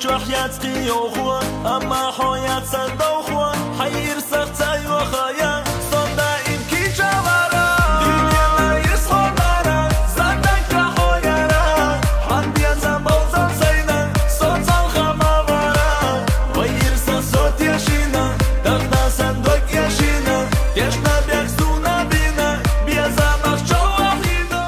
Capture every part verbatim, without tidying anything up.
جوحيات قيوخوا أما حويات صندوخوا حير سختاي وخايا صندا إنكي جوارا دنيا لا يسخونارا زادك حويارا حنديا زنبوزن سينا صوتان خماوارا ويرسا صوت يشينا دغدا صندوق يشينا يشنا بيكسونا بينا بيزامخ جوحينا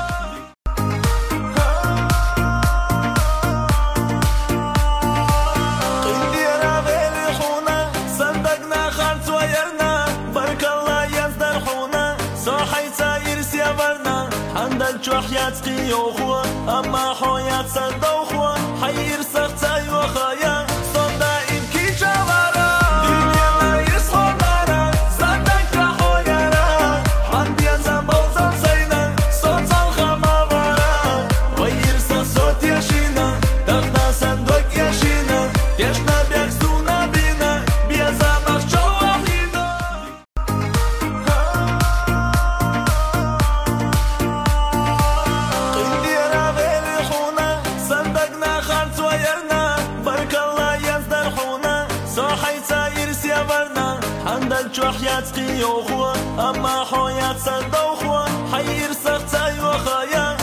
قنديرا بيلحونا صندقنا خالص ويرنا بارك الله يزدر حونا صاحيتا يرسي برنا عندك جوحيات قيوخوا أما حويات صندوخوا حير سختاي وخايا صندا إنكي جوارا دنيا لا يسخونارا زادك حويارا حنديا زنبوزن سينا صوتان خماوارا ويرسا صوت يشينا دغدا صندوق يشينا يشنا بيكسونا بينا بيزامخ جوحينا قنديرا بيلحونا صندقنا خالص ويرنا بارك الله يزدر حونا صاحيتا يرسي برنا عندك جوحيات قيوخوا أما حويات صندوخوا حير سختاي وخايا